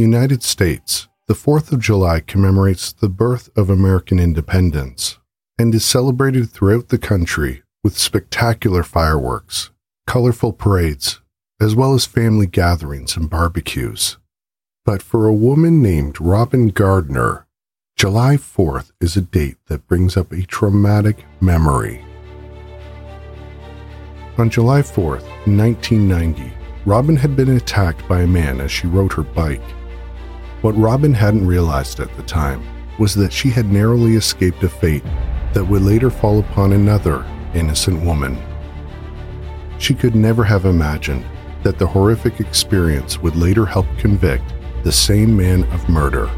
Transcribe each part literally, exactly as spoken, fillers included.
United States, the fourth of July commemorates the birth of American independence and is celebrated throughout the country with spectacular fireworks, colorful parades, as well as family gatherings and barbecues. But for a woman named Robin Gardner, July fourth is a date that brings up a traumatic memory. On July fourth, nineteen ninety, Robin had been attacked by a man as she rode her bike. What Robin hadn't realized at the time was that she had narrowly escaped a fate that would later fall upon another innocent woman. She could never have imagined that the horrific experience would later help convict the same man of murder.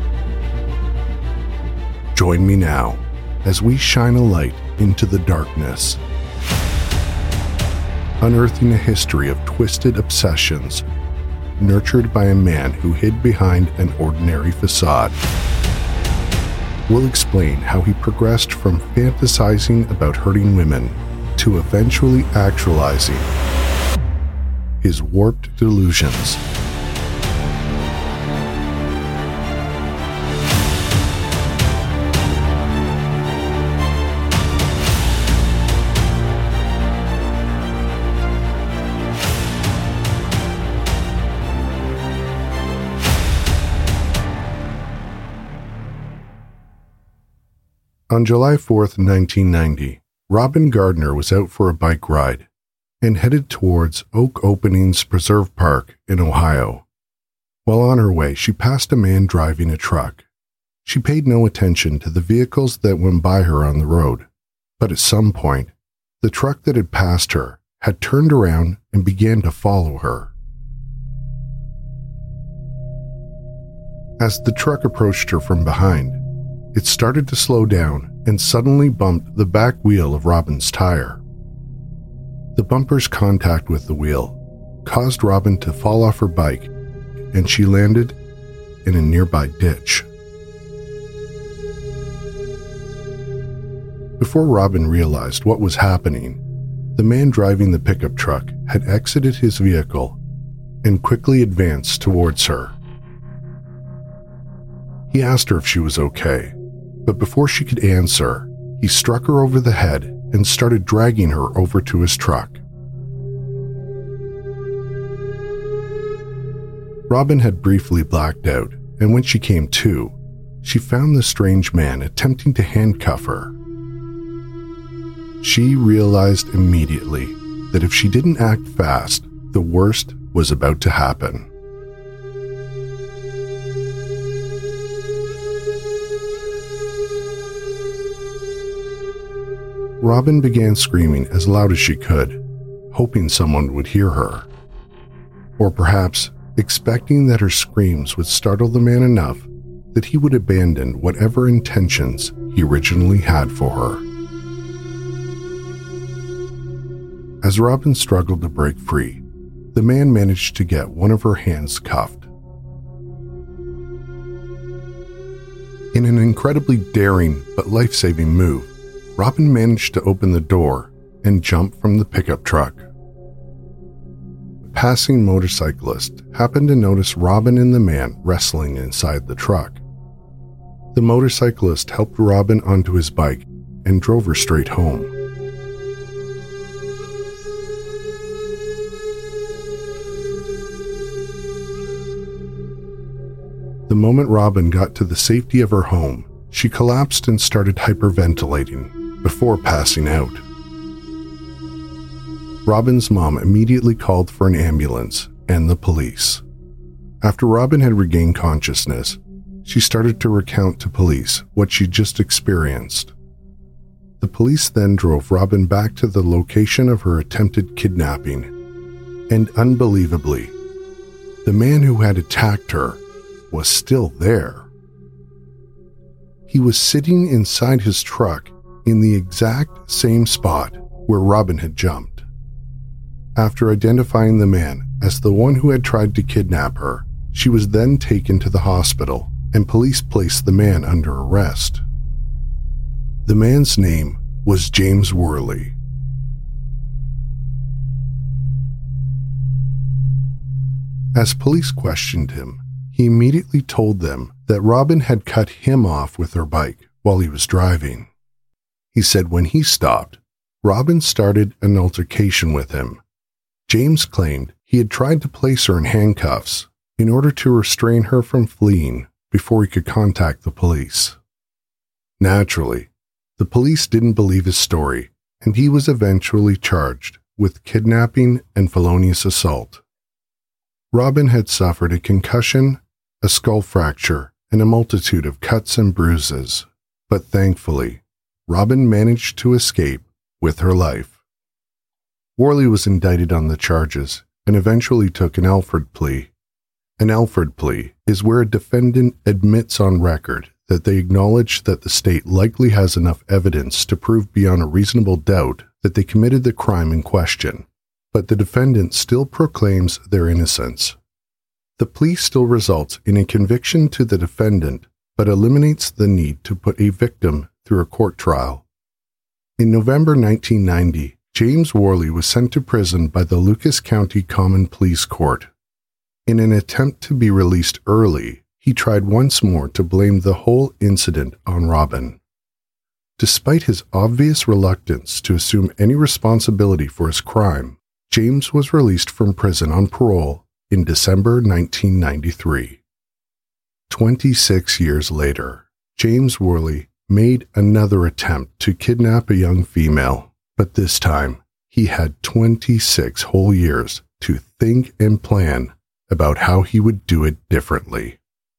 Join me now as we shine a light into the darkness, unearthing a history of twisted obsessions nurtured by a man who hid behind an ordinary facade. We'll explain how he progressed from fantasizing about hurting women to eventually actualizing his warped delusions. On July fourth, nineteen ninety, Robin Gardner was out for a bike ride and headed towards Oak Openings Preserve Park in Ohio. While on her way, she passed a man driving a truck. She paid no attention to the vehicles that went by her on the road, but at some point, the truck that had passed her had turned around and began to follow her. As the truck approached her from behind, it started to slow down and suddenly bumped the back wheel of Robin's tire. The bumper's contact with the wheel caused Robin to fall off her bike, and she landed in a nearby ditch. Before Robin realized what was happening, the man driving the pickup truck had exited his vehicle and quickly advanced towards her. He asked her if she was okay, but before she could answer, he struck her over the head and started dragging her over to his truck. Robin had briefly blacked out, and when she came to, she found the strange man attempting to handcuff her. She realized immediately that if she didn't act fast, the worst was about to happen. Robin began screaming as loud as she could, hoping someone would hear her. Or perhaps expecting that her screams would startle the man enough that he would abandon whatever intentions he originally had for her. As Robin struggled to break free, the man managed to get one of her hands cuffed. In an incredibly daring but life-saving move, Robin managed to open the door and jump from the pickup truck. A passing motorcyclist happened to notice Robin and the man wrestling inside the truck. The motorcyclist helped Robin onto his bike and drove her straight home. The moment Robin got to the safety of her home, she collapsed and started hyperventilating before passing out. Robin's mom immediately called for an ambulance and the police. After Robin had regained consciousness, she started to recount to police what she'd just experienced. The police then drove Robin back to the location of her attempted kidnapping, and unbelievably, the man who had attacked her was still there. He was sitting inside his truck in the exact same spot where Robin had jumped. After identifying the man as the one who had tried to kidnap her, she was then taken to the hospital and police placed the man under arrest. The man's name was James Worley. As police questioned him, He immediately told them that Robin had cut him off with her bike while he was driving. He said when he stopped, Robin started an altercation with him. James claimed he had tried to place her in handcuffs in order to restrain her from fleeing before he could contact the police. Naturally, the police didn't believe his story, and he was eventually charged with kidnapping and felonious assault. Robin had suffered a concussion, a skull fracture, and a multitude of cuts and bruises, but thankfully, Robin managed to escape with her life. Worley was indicted on the charges and eventually took an Alford plea. An Alford plea is where a defendant admits on record that they acknowledge that the state likely has enough evidence to prove beyond a reasonable doubt that they committed the crime in question, but the defendant still proclaims their innocence. The plea still results in a conviction to the defendant, but eliminates the need to put a victim through a court trial. In November nineteen ninety, James Worley was sent to prison by the Lucas County Common Pleas Court. In an attempt to be released early, he tried once more to blame the whole incident on Robin. Despite his obvious reluctance to assume any responsibility for his crime, James was released from prison on parole in December nineteen ninety-three. Twenty-six years later, James Worley made another attempt to kidnap a young female, but this time he had twenty-six whole years to think and plan about how he would do it differently.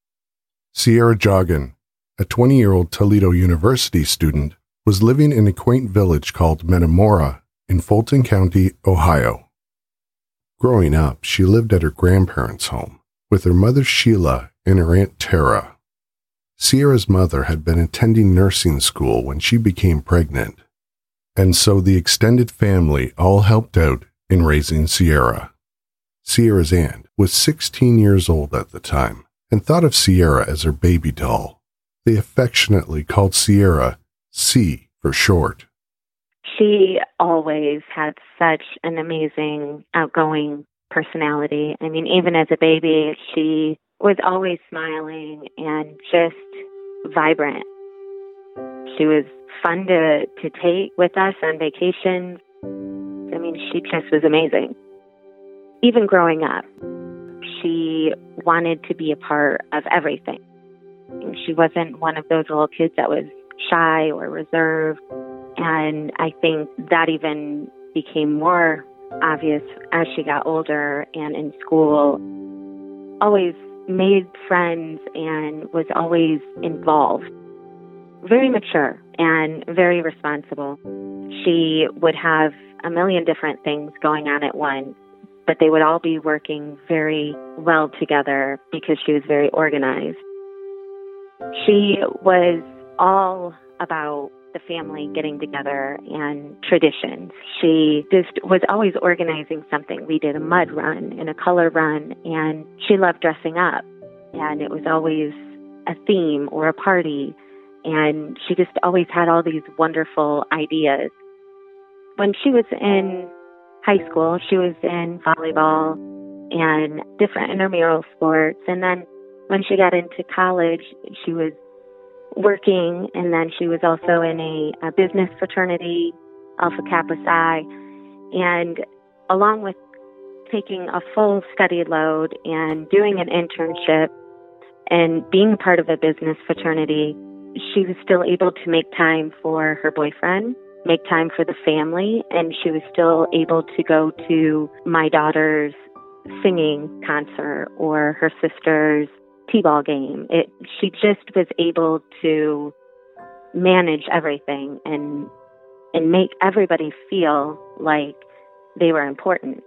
Sierra Joggin, a twenty-year-old Toledo University student, was living in a quaint village called Metamora in Fulton County, Ohio. Growing up, she lived at her grandparents' home with her mother Sheila and her aunt Tara. Sierra's mother had been attending nursing school when she became pregnant, and so the extended family all helped out in raising Sierra. Sierra's aunt was sixteen years old at the time and thought of Sierra as her baby doll. They affectionately called Sierra C for short. She always had such an amazing, outgoing personality. I mean, even as a baby, she was always smiling and just vibrant. She was fun to, to take with us on vacations. I mean, she just was amazing. Even growing up, she wanted to be a part of everything. She wasn't one of those little kids that was shy or reserved. And I think that even became more obvious as she got older and in school. Always made friends and was always involved. Very mature and very responsible. She would have a million different things going on at once, but they would all be working very well together because she was very organized. She was all about the family getting together and traditions. She just was always organizing something. We did a mud run and a color run, and she loved dressing up. And it was always a theme or a party, and she just always had all these wonderful ideas. When she was in high school, she was in volleyball and different intramural sports. And then when she got into college, she was working, and then she was also in a, a business fraternity, Alpha Kappa Psi. And along with taking a full study load and doing an internship and being part of a business fraternity, she was still able to make time for her boyfriend, make time for the family, and she was still able to go to my daughter's singing concert or her sister's t-ball game. It, she just was able to manage everything and and make everybody feel like they were important.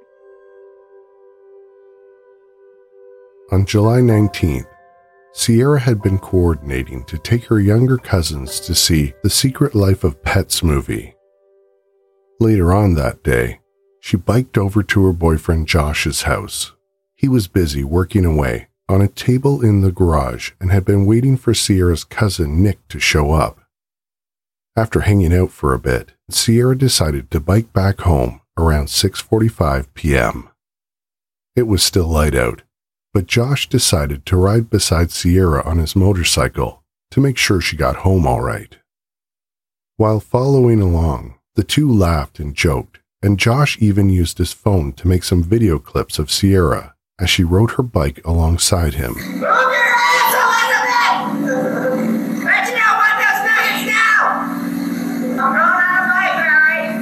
On July nineteenth, Sierra had been coordinating to take her younger cousins to see The Secret Life of Pets movie. Later on that day, she biked over to her boyfriend Josh's house. He was busy working away on a table in the garage and had been waiting for Sierra's cousin Nick to show up. After hanging out for a bit, Sierra decided to bike back home around six forty-five p.m. It was still light out, but Josh decided to ride beside Sierra on his motorcycle to make sure she got home all right. While following along, the two laughed and joked, and Josh even used his phone to make some video clips of Sierra as she rode her bike alongside him. Move your ass, Elizabeth! Let you know what those nuggets now! I'm going on a bike ride!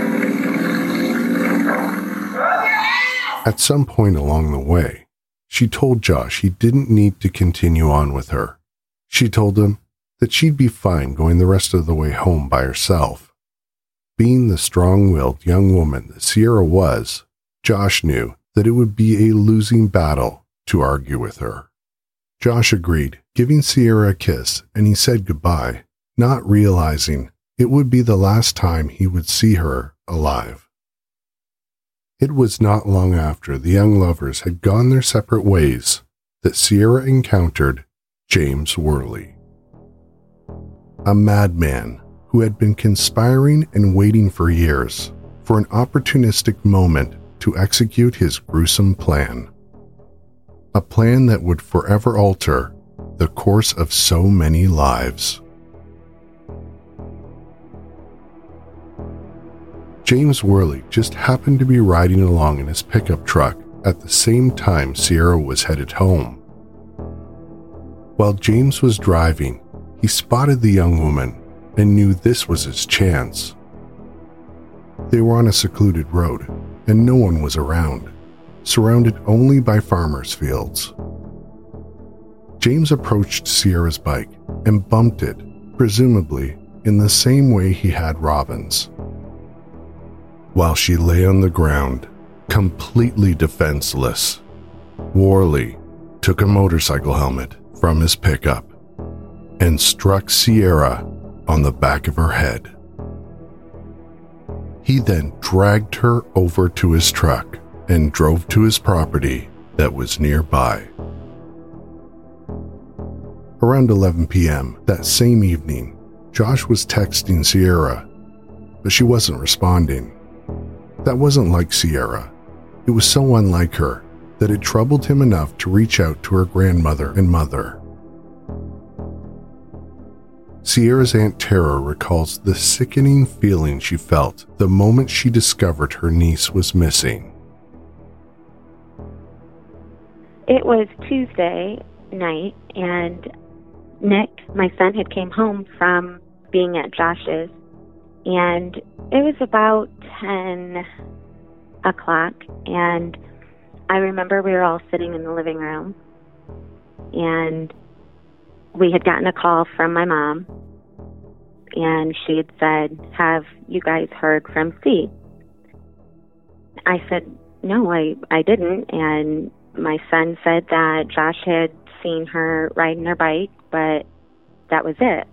Move your ass! At some point along the way, she told Josh he didn't need to continue on with her. She told him that she'd be fine going the rest of the way home by herself. Being the strong-willed young woman that Sierra was, Josh knew that it would be a losing battle to argue with her. Josh agreed, giving Sierra a kiss, and he said goodbye, not realizing it would be the last time he would see her alive. It was not long after the young lovers had gone their separate ways that Sierra encountered James Worley, a madman who had been conspiring and waiting for years for an opportunistic moment to execute his gruesome plan. A plan that would forever alter the course of so many lives. James Worley just happened to be riding along in his pickup truck at the same time Sierra was headed home. While James was driving, he spotted the young woman and knew this was his chance. They were on a secluded road, and no one was around, surrounded only by farmers' fields. James approached Sierra's bike and bumped it, presumably in the same way he had Robin's. While she lay on the ground, completely defenseless, Worley took a motorcycle helmet from his pickup and struck Sierra on the back of her head. He then dragged her over to his truck and drove to his property that was nearby. Around eleven p.m. that same evening, Josh was texting Sierra, but she wasn't responding. That wasn't like Sierra. It was so unlike her that it troubled him enough to reach out to her grandmother and mother. Sierra's Aunt Tara recalls the sickening feeling she felt the moment she discovered her niece was missing. It was Tuesday night, and Nick, my son, had came home from being at Josh's, and it was about ten o'clock, and I remember we were all sitting in the living room, and we had gotten a call from my mom, and she had said, "Have you guys heard from C?" I said, "No, I, I didn't," and my son said that Josh had seen her riding her bike, but that was it.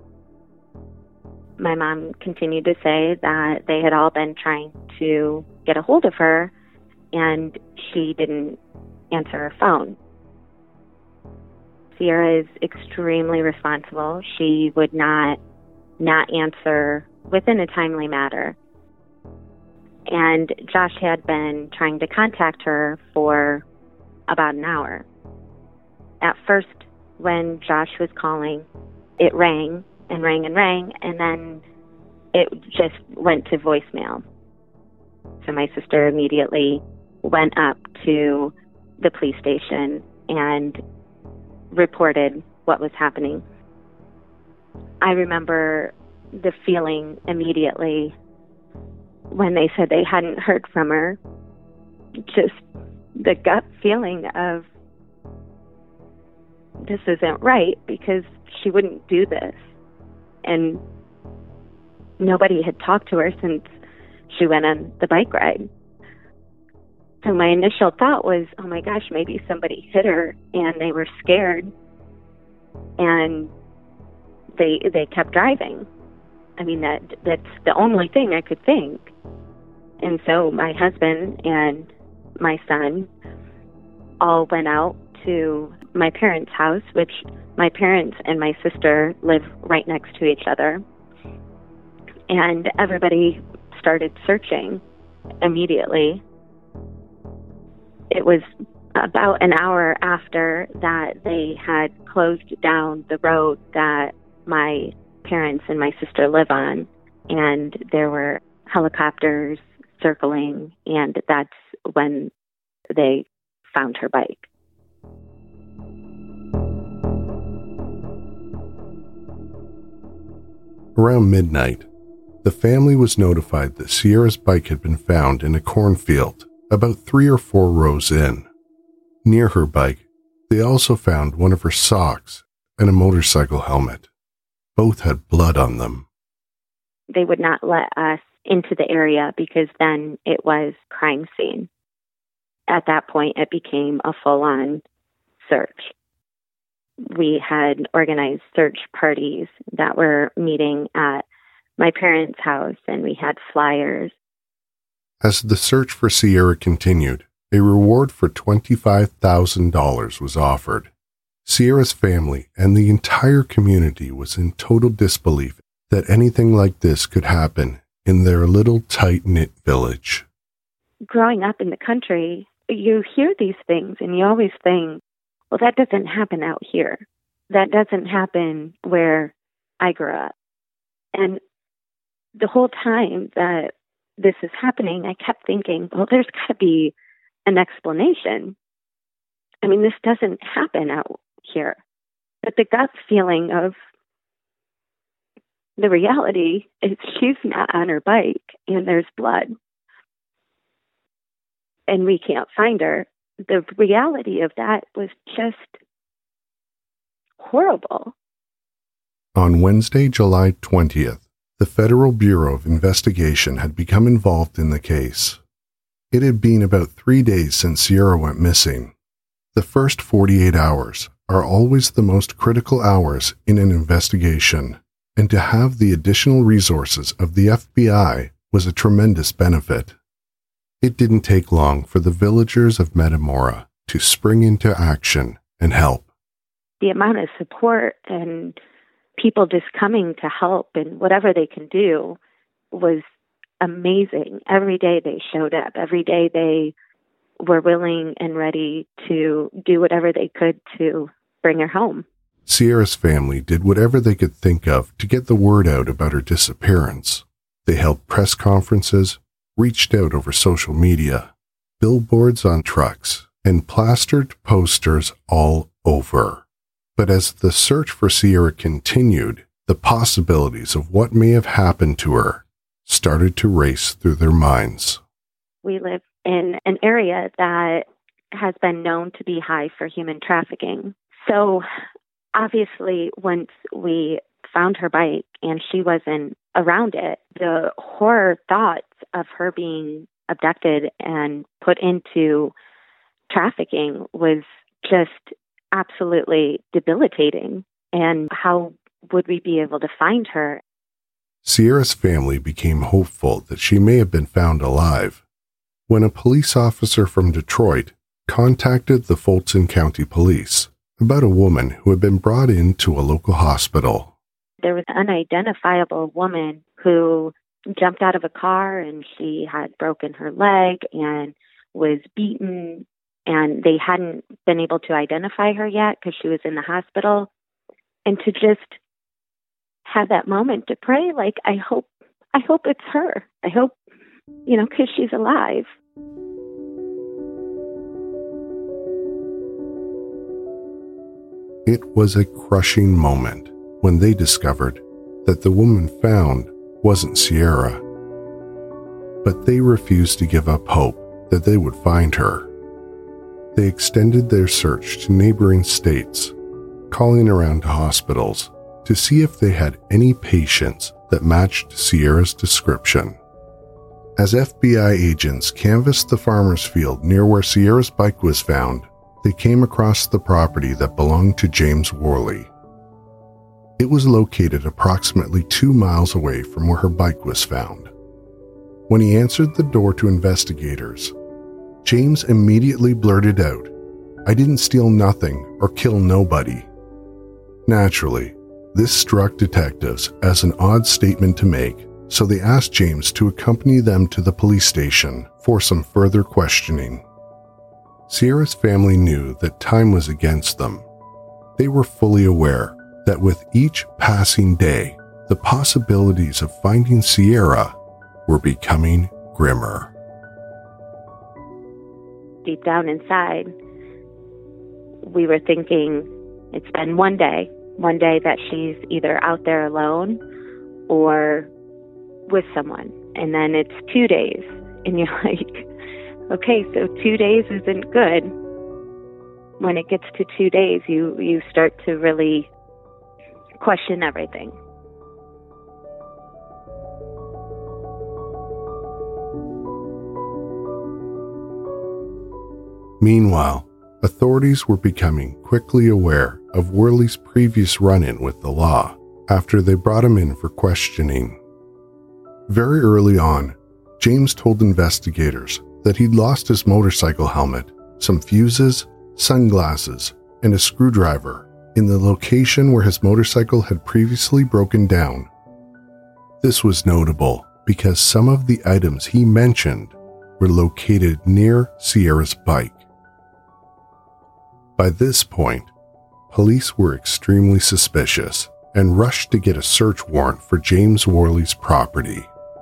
My mom continued to say that they had all been trying to get a hold of her, and she didn't answer her phone. Sierra is extremely responsible. She would not not answer within a timely manner. And Josh had been trying to contact her for about an hour. At first, when Josh was calling, it rang and rang and rang, and then it just went to voicemail. So my sister immediately went up to the police station and reported what was happening. I remember the feeling immediately when they said they hadn't heard from her, just the gut feeling of, this isn't right, because she wouldn't do this. And nobody had talked to her since she went on the bike ride. So my initial thought was, oh my gosh, maybe somebody hit her and they were scared and they they kept driving. I mean, that that's the only thing I could think. And so my husband and my son all went out to my parents' house, which my parents and my sister live right next to each other. And everybody started searching immediately. It was About an hour after that, they had closed down the road that my parents and my sister live on, and there were helicopters circling, and that's when they found her bike. Around midnight, the family was notified that Sierra's bike had been found in a cornfield about three or four rows in. Near her bike, they also found one of her socks and a motorcycle helmet. Both had blood on them. They would not let us into the area because then it was crime scene. At that point, it became a full-on search. We had organized search parties that were meeting at my parents' house, and we had flyers. As the search for Sierra continued, a reward for twenty-five thousand dollars was offered. Sierra's family and the entire community was in total disbelief that anything like this could happen in their little tight-knit village. Growing up in the country, you hear these things and you always think, well, that doesn't happen out here. That doesn't happen where I grew up. And the whole time that this is happening, I kept thinking, well, there's got to be an explanation. I mean, this doesn't happen out here. But the gut feeling of the reality is she's not on her bike and there's blood. And we can't find her. The reality of that was just horrible. On Wednesday, July twentieth, the Federal Bureau of Investigation had become involved in the case. It had been about three days since Sierra went missing. The first forty-eight hours are always the most critical hours in an investigation, and to have the additional resources of the F B I was a tremendous benefit. It didn't take long for the villagers of Metamora to spring into action and help. The amount of support and people just coming to help and whatever they can do was amazing. Every day they showed up. Every day they were willing and ready to do whatever they could to bring her home. Sierra's family did whatever they could think of to get the word out about her disappearance. They held press conferences, reached out over social media, billboards on trucks, and plastered posters all over. But as the search for Sierra continued, the possibilities of what may have happened to her started to race through their minds. We live in an area that has been known to be high for human trafficking. So obviously, once we found her bike and she wasn't around it, the horror thoughts of her being abducted and put into trafficking was just absolutely debilitating. And how would we be able to find her? Sierra's family became hopeful that she may have been found alive when a police officer from Detroit contacted the Fulton County Police about a woman who had been brought into a local hospital. There was an unidentifiable woman who jumped out of a car and she had broken her leg and was beaten, and they hadn't been able to identify her yet because she was in the hospital. And to just have that moment to pray, like, I hope, I hope it's her. I hope, you know, because she's alive. It was a crushing moment when they discovered that the woman found wasn't Sierra. But they refused to give up hope that they would find her. They extended their search to neighboring states, calling around to hospitals to see if they had any patients that matched Sierra's description. As F B I agents canvassed the farmer's field near where Sierra's bike was found, they came across the property that belonged to James Worley. It was located approximately two miles away from where her bike was found. When he answered the door to investigators, James immediately blurted out, "I didn't steal nothing or kill nobody." Naturally, this struck detectives as an odd statement to make, so they asked James to accompany them to the police station for some further questioning. Sierra's family knew that time was against them. They were fully aware that with each passing day, the possibilities of finding Sierra were becoming grimmer. Deep down inside, we were thinking it's been one day, one day that she's either out there alone or with someone. And then it's two days, and you're like, okay, so two days isn't good. When it gets to two days, you, you start to really question everything. Meanwhile, authorities were becoming quickly aware of Worley's previous run-in with the law after they brought him in for questioning. Very early on, James told investigators that he'd lost his motorcycle helmet, some fuses, sunglasses, and a screwdriver in the location where his motorcycle had previously broken down. This was notable because some of the items he mentioned were located near Sierra's bike. By this point, police were extremely suspicious and rushed to get a search warrant for James Worley's property.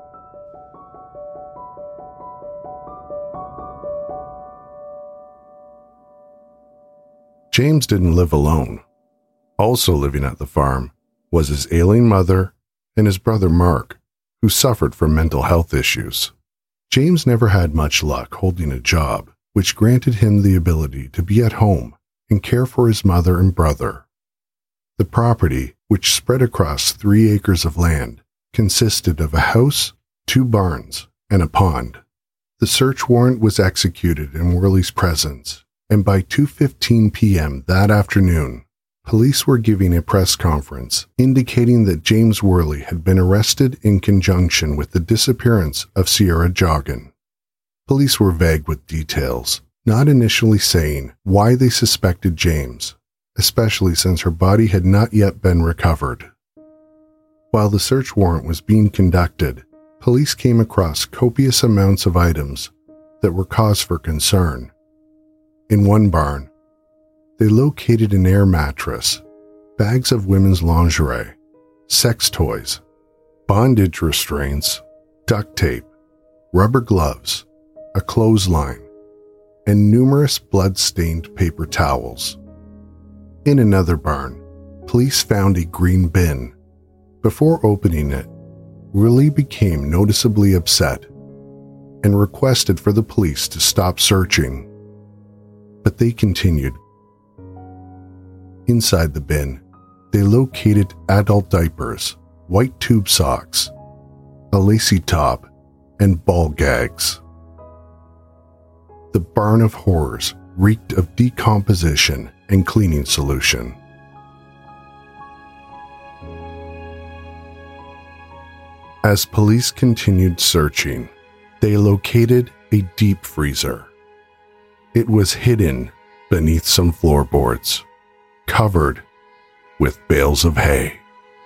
James didn't live alone. Also living at the farm was his ailing mother and his brother Mark, who suffered from mental health issues. James never had much luck holding a job, which granted him the ability to be at home and care for his mother and brother. The property, which spread across three acres of land, consisted of a house, two barns, and a pond. The search warrant was executed in Worley's presence, and by two fifteen p.m. that afternoon, police were giving a press conference indicating that James Worley had been arrested in conjunction with the disappearance of Sierra Joggin. Police were vague with details, not initially saying why they suspected James, especially since her body had not yet been recovered. While the search warrant was being conducted, police came across copious amounts of items that were cause for concern. In one barn, they located an air mattress, bags of women's lingerie, sex toys, bondage restraints, duct tape, rubber gloves, a clothesline, and numerous blood-stained paper towels. In another barn, police found a green bin. Before opening it, Worley became noticeably upset and requested for the police to stop searching. But they continued. Inside the bin, they located adult diapers, white tube socks, a lacy top, and ball gags. The barn of horrors reeked of decomposition and cleaning solution. As police continued searching, they located a deep freezer. It was hidden beneath some floorboards, covered with bales of hay.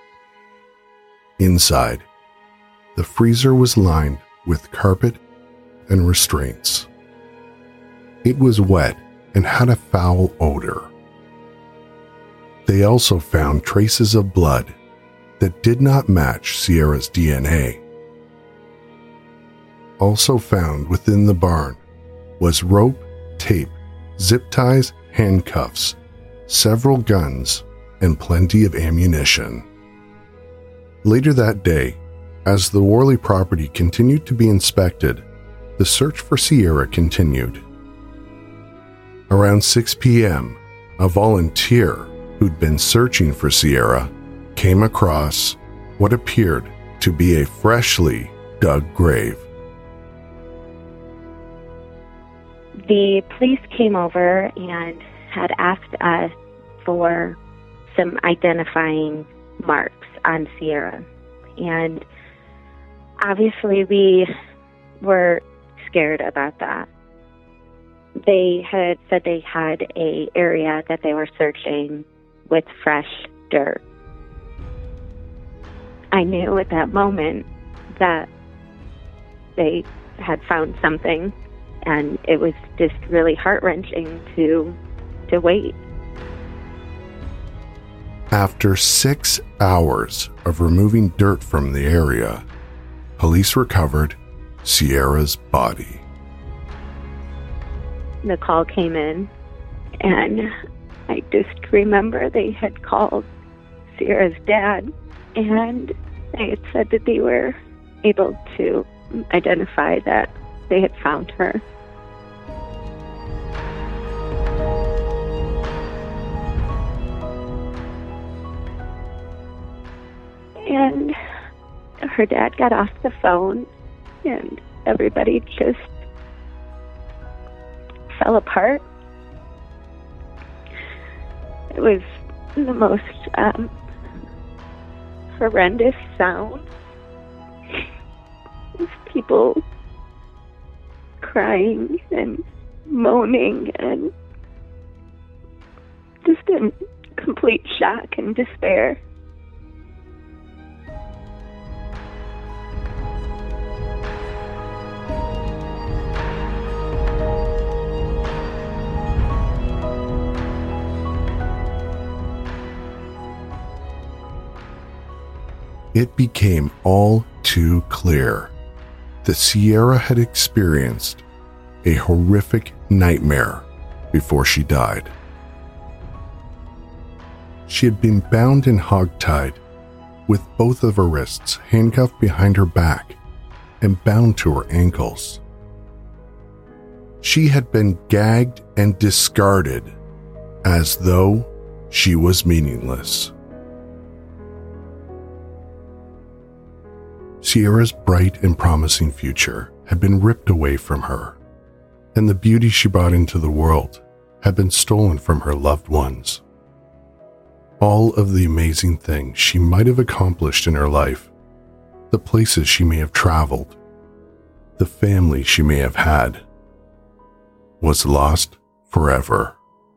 Inside, the freezer was lined with carpet and restraints. It was wet and had a foul odor. They also found traces of blood that did not match Sierra's D N A. Also found within the barn was rope, tape, zip ties, handcuffs, several guns, and plenty of ammunition. Later that day, as the Worley property continued to be inspected, the search for Sierra continued. Around six p.m., a volunteer who'd been searching for Sierra came across what appeared to be a freshly dug grave. The police came over and had asked us for some identifying marks on Sierra. And obviously we were scared about that. They had said they had a area that they were searching with fresh dirt. I knew at that moment that they had found something, And it was just really heart-wrenching to to wait. After six hours of removing dirt from the area, police recovered Sierra's body. The call came in, and I just remember they had called Sierra's dad, and they had said that they were able to identify that they had found her. And her dad got off the phone, and everybody just fell apart. It was the most um, horrendous sound. People crying and moaning and just in complete shock and despair. It became all too clear that Sierra had experienced a horrific nightmare before she died. She had been bound and hogtied, with both of her wrists handcuffed behind her back and bound to her ankles. She had been gagged and discarded as though she was meaningless. Sierra's bright and promising future had been ripped away from her, and the beauty she brought into the world had been stolen from her loved ones. All of the amazing things she might have accomplished in her life, the places she may have traveled, the family she may have had, was lost forever.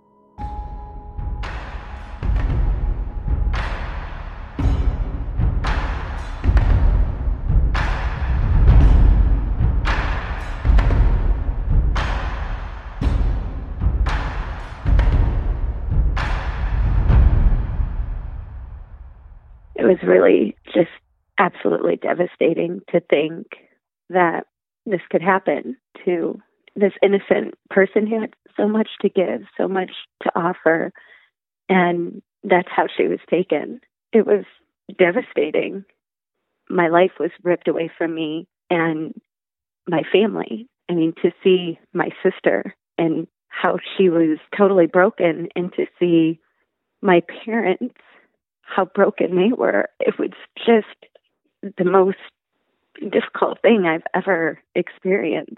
It was really just absolutely devastating to think that this could happen to this innocent person who had so much to give, so much to offer, and that's how she was taken. It was devastating. My life was ripped away from me and my family. I mean, to see my sister and how she was totally broken, and to see my parents, how broken they were. It was just the most difficult thing I've ever experienced.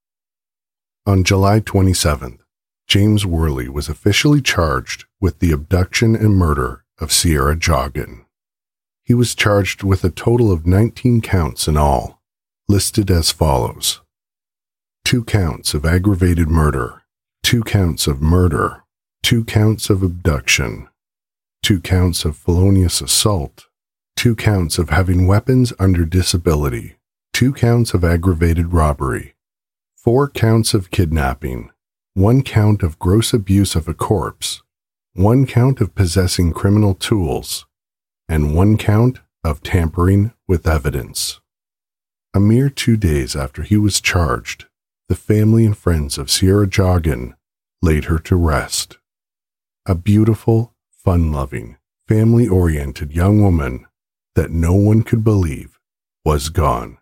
On July twenty-seventh, James Worley was officially charged with the abduction and murder of Sierra Joggin. He was charged with a total of nineteen counts in all, listed as follows: two counts of aggravated murder, two counts of murder, two counts of abduction, two counts of felonious assault, two counts of having weapons under disability, two counts of aggravated robbery, four counts of kidnapping, one count of gross abuse of a corpse, one count of possessing criminal tools, and one count of tampering with evidence. A mere two days after he was charged, the family and friends of Sierra Joggin laid her to rest. A beautiful, fun-loving, family-oriented young woman that no one could believe was gone.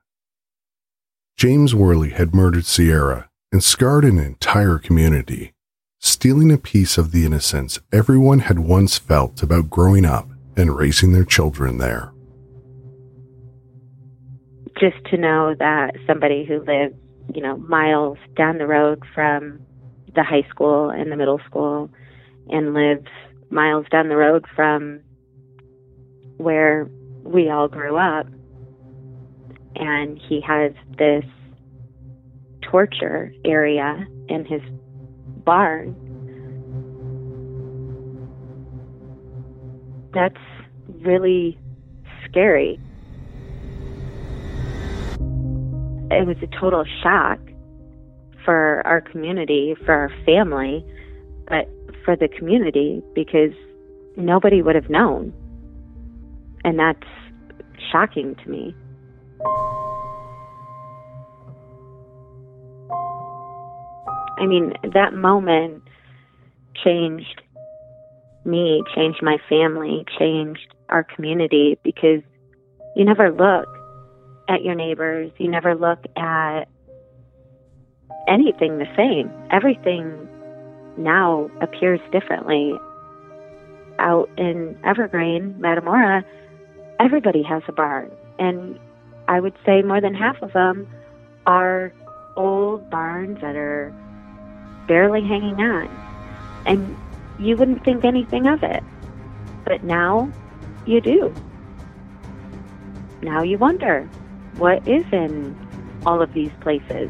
James Worley had murdered Sierra and scarred an entire community, stealing a piece of the innocence everyone had once felt about growing up and raising their children there. Just to know that somebody who lives, you know, miles down the road from the high school and the middle school, and lives miles down the road from where we all grew up, and he has this torture area in his barn, that's really scary. It was a total shock for our community, for our family, but for the community, because nobody would have known. And that's shocking to me. I mean, that moment changed me, changed my family, changed our community, because you never look at your neighbors, you never look at anything the same. Everything now appears differently. Out in Evergreen, Metamora, everybody has a barn, and I would say more than half of them are old barns that are barely hanging on, and you wouldn't think anything of it, but now you do. Now you wonder, what is in all of these places?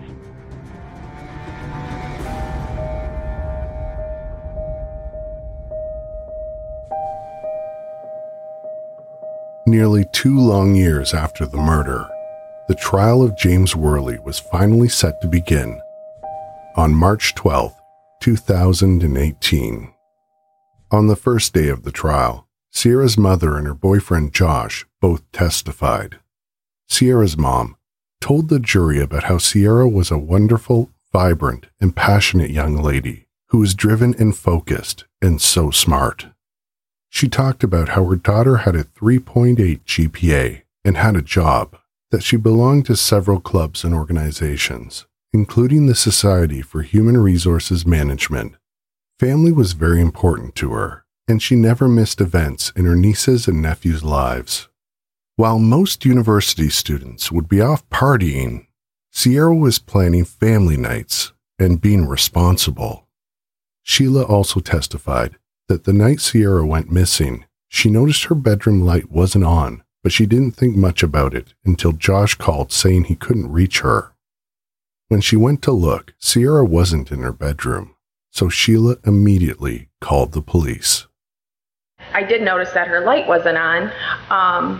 Nearly two long years after the murder, the trial of James Worley was finally set to begin on March twelfth, two thousand eighteen. On the first day of the trial, Sierra's mother and her boyfriend Josh both testified. Sierra's mom told the jury about how Sierra was a wonderful, vibrant, and passionate young lady who was driven and focused and so smart. She talked about how her daughter had a three point eight G P A and had a job, that she belonged to several clubs and organizations, including the Society for Human Resources Management. Family was very important to her, and she never missed events in her nieces' and nephews' lives. While most university students would be off partying, Sierra was planning family nights and being responsible. Sheila also testified that the night Sierra went missing, she noticed her bedroom light wasn't on, but she didn't think much about it until Josh called saying he couldn't reach her. When she went to look, Sierra wasn't in her bedroom, so Sheila immediately called the police. I did notice that her light wasn't on, um,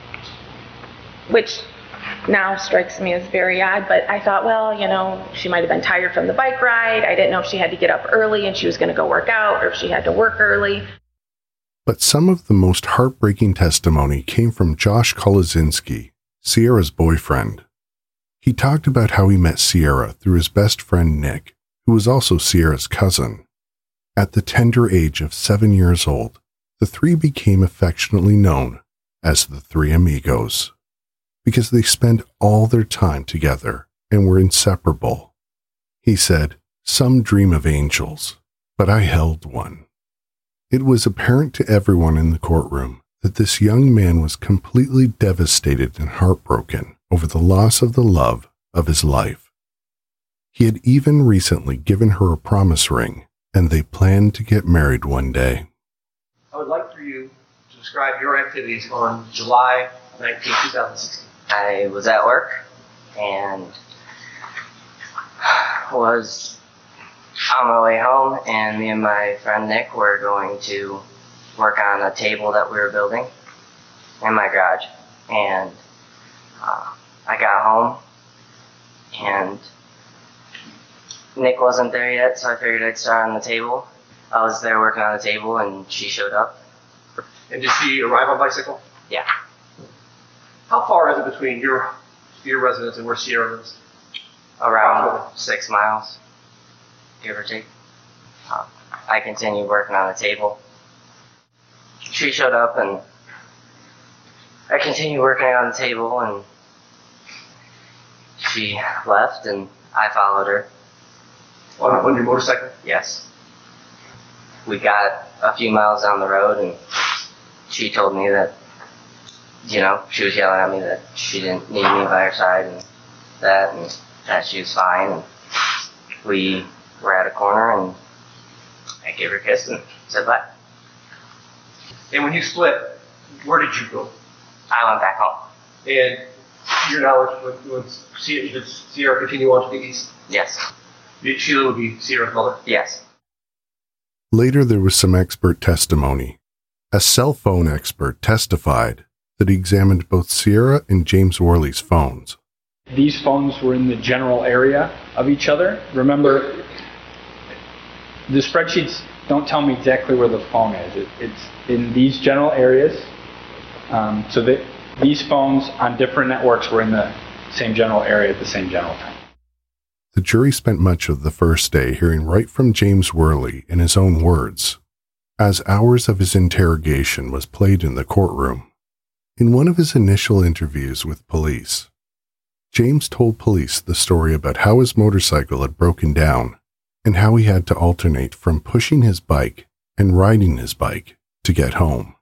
which now strikes me as very odd, but I thought, well, you know, she might have been tired from the bike ride. I didn't know if she had to get up early and she was going to go work out, or if she had to work early. But some of the most heartbreaking testimony came from Josh Kolozinski, Sierra's boyfriend. He talked about how he met Sierra through his best friend Nick, who was also Sierra's cousin. At the tender age of seven years old, the three became affectionately known as the Three Amigos, because they spent all their time together and were inseparable. He said, "Some dream of angels, but I held one." It was apparent to everyone in the courtroom that this young man was completely devastated and heartbroken over the loss of the love of his life. He had even recently given her a promise ring, and they planned to get married one day. I would like for you to describe your activities on July nineteenth, twenty sixteen. I was at work and was on my way home, and me and my friend Nick were going to work on a table that we were building in my garage. And uh, I got home and Nick wasn't there yet, so I figured I'd start on the table. I was there working on the table and she showed up. And did she arrive on bicycle? Yeah. How far is it between your your residence and where Sierra lives? Around six miles, give or take. Uh, I continued working on the table. She showed up and I continued working on the table, and she left and I followed her. On, on your motorcycle? Yes. We got a few miles down the road and she told me that, you know, she was yelling at me that she didn't need me by her side and that, and that she was fine. And we were at a corner and I gave her a kiss and said bye. And when you split, where did you go? I went back home. And your knowledge, would, would Sierra, did Sierra continue on to the east? Yes. Sheila would be Sierra's mother? Yes. Later, there was some expert testimony. A cell phone expert testified that he examined both Sierra and James Worley's phones. these phones were in the general area of each other. Remember, the spreadsheets don't tell me exactly where the phone is. It, it's in these general areas. Um, so that these phones on different networks were in the same general area at the same general time. The jury spent much of the first day hearing right from James Worley in his own words, as hours of his interrogation was played in the courtroom. In one of his initial interviews with police, James told police the story about how his motorcycle had broken down and how he had to alternate from pushing his bike and riding his bike to get home.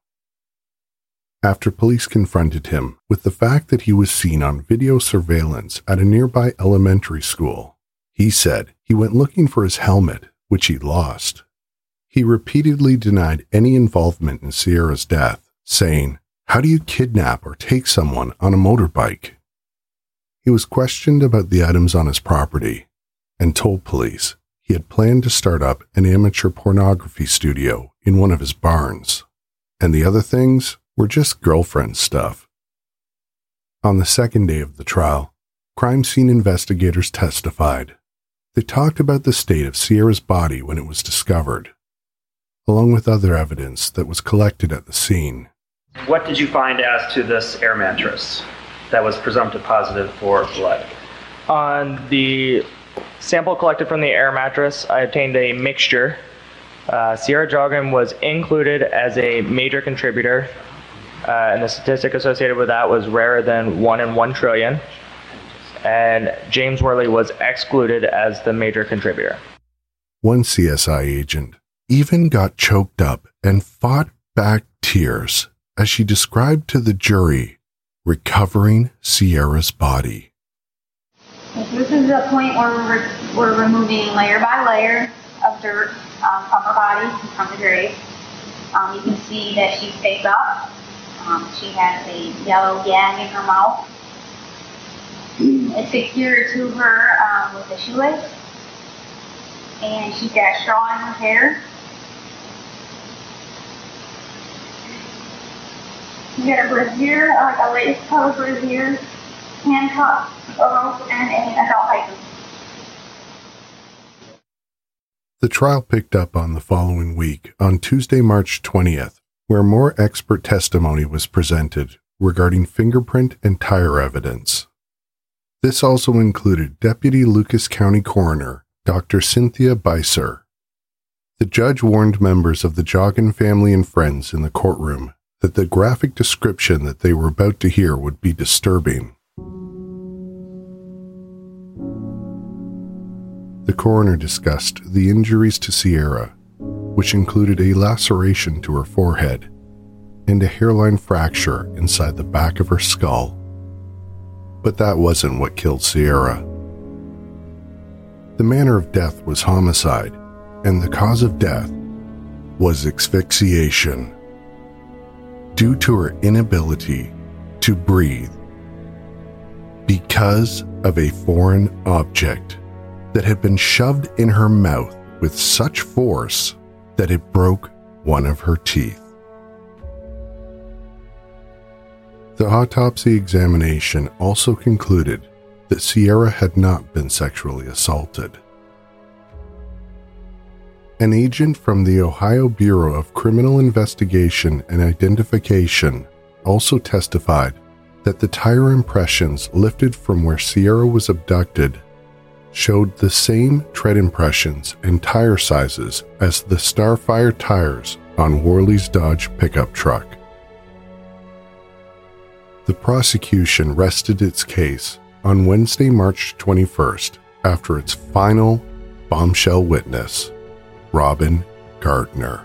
After police confronted him with the fact that he was seen on video surveillance at a nearby elementary school, he said he went looking for his helmet, which he lost. He repeatedly denied any involvement in Sierra's death, saying, "How do you kidnap or take someone on a motorbike?" He was questioned about the items on his property and told police he had planned to start up an amateur pornography studio in one of his barns, and the other things were just girlfriend stuff. On the second day of the trial, crime scene investigators testified. They talked about the state of Sierra's body when it was discovered, along with other evidence that was collected at the scene. What did you find as to this air mattress that was presumptive positive for blood? On the sample collected from the air mattress, I obtained a mixture. Uh, Sierra Joggin was included as a major contributor, uh, and the statistic associated with that was rarer than one in one trillion. And James Worley was excluded as the major contributor. One C S I agent even got choked up and fought back tears as she described to the jury recovering Sierra's body. This is the point where we're, we're removing layer by layer of dirt um, from her body, from the grave. Um, you can see that she's face up. Um, she has a yellow gag in her mouth. It's secured to her um, with a shoelace. And she's got straw in her hair. You got a brassiere, like a lace covered brassiere, handcuffs, a rope, and an adult hyphen. The trial picked up on the following week, on Tuesday, March twentieth, where more expert testimony was presented regarding fingerprint and tire evidence. This also included Deputy Lucas County Coroner Doctor Cynthia Beiser. The judge warned members of the Joggin family and friends in the courtroom that the graphic description that they were about to hear would be disturbing. The coroner discussed the injuries to Sierra, which included a laceration to her forehead and a hairline fracture inside the back of her skull. But that wasn't what killed Sierra. The manner of death was homicide, and the cause of death was asphyxiation, due to her inability to breathe because of a foreign object that had been shoved in her mouth with such force that it broke one of her teeth. The autopsy examination also concluded that Sierra had not been sexually assaulted. An agent from the Ohio Bureau of Criminal Investigation and Identification also testified that the tire impressions lifted from where Sierra was abducted showed the same tread impressions and tire sizes as the Starfire tires on Worley's Dodge pickup truck. The prosecution rested its case on Wednesday, March twenty-first, after its final bombshell witness, Robin Gardner.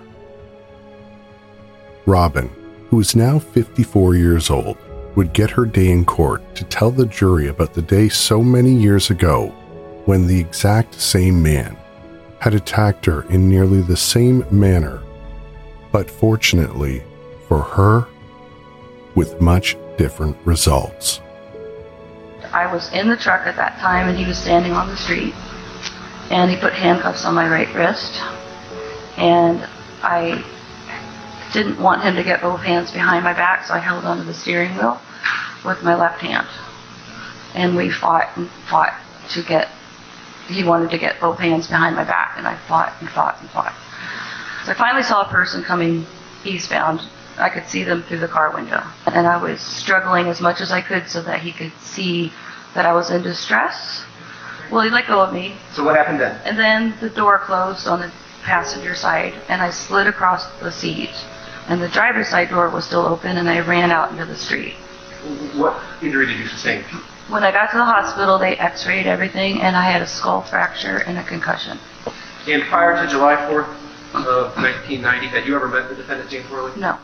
Robin, who is now fifty-four years old, would get her day in court to tell the jury about the day so many years ago when the exact same man had attacked her in nearly the same manner, but fortunately for her, with much different results. I was in the truck at that time and he was standing on the street, and he put handcuffs on my right wrist, and I didn't want him to get both hands behind my back, so I held onto the steering wheel with my left hand. and we fought and fought to get, he wanted to get both hands behind my back, and I fought and fought and fought. So I finally saw a person coming eastbound. I could see them through the car window, and I was struggling as much as I could so that he could see that I was in distress. Well, he let go of me. So what happened then? And then the door closed on the passenger side, and I slid across the seat. And the driver's side door was still open, and I ran out into the street. What injury did you sustain? When I got to the hospital, they x-rayed everything, and I had a skull fracture and a concussion. And prior to July fourth of nineteen ninety, had you ever met the defendant, James Worley? No.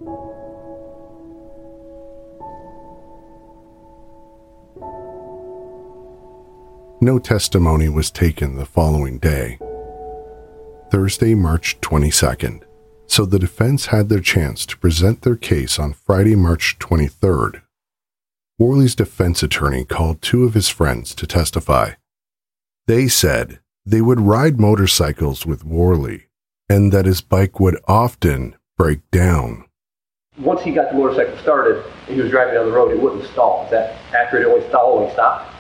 No testimony was taken the following day, Thursday, March twenty-second, so the defense had their chance to present their case on Friday, March twenty-third. Worley's defense attorney called two of his friends to testify. They said they would ride motorcycles with Worley and that his bike would often break down. Once he got the motorcycle started and he was driving down the road, it wouldn't stall. Is that accurate? It always stalled when he stopped?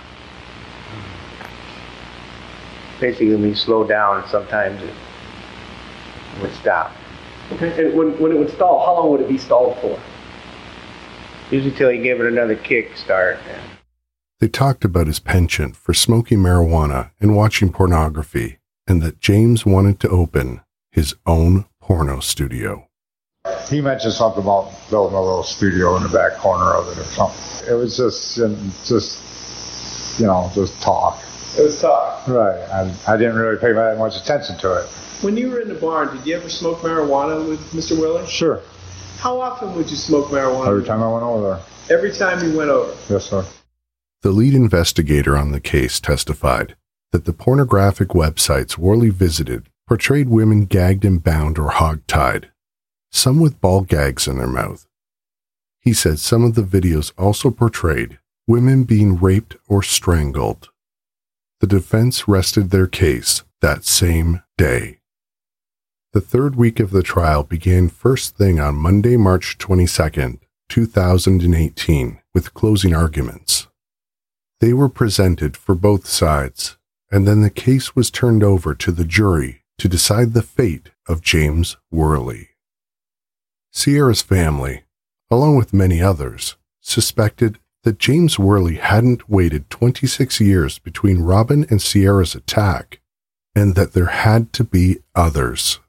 Basically, when you slow down, sometimes it would stop. Okay, and when, when it would stall, how long would it be stalled for? Usually till you give it another kick start. They talked about his penchant for smoking marijuana and watching pornography, and that James wanted to open his own porno studio. He mentioned something about building a little studio in the back corner of it or something. It was just, just, you know, just talk. It was talk. Right. I, I didn't really pay that much attention to it. When you were in the barn, did you ever smoke marijuana with Mister Worley? Sure. How often would you smoke marijuana? Every time I went over there. Every time you went over? Yes, sir. The lead investigator on the case testified that the pornographic websites Worley visited portrayed women gagged and bound or hog-tied, some with ball gags in their mouth. He said some of the videos also portrayed women being raped or strangled. The defense rested their case that same day. The third week of the trial began first thing on Monday, March twenty-second, two thousand eighteen, with closing arguments. They were presented for both sides, and then the case was turned over to the jury to decide the fate of James Worley. Sierra's family, along with many others, suspected that James Worley hadn't waited twenty-six years between Robin and Sierra's attack, and that there had to be others.